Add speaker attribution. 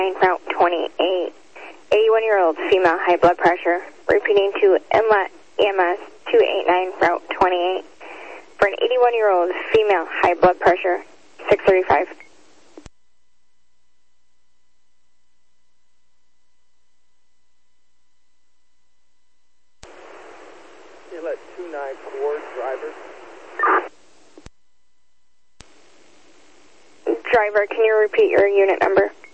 Speaker 1: Route 28. 81-year-old female, high blood pressure. Repeating to Inlet EMS 289 Route 28. For an 81-year-old female, high blood pressure, 635.
Speaker 2: Inlet 294, driver.
Speaker 1: Driver, can you repeat your unit number?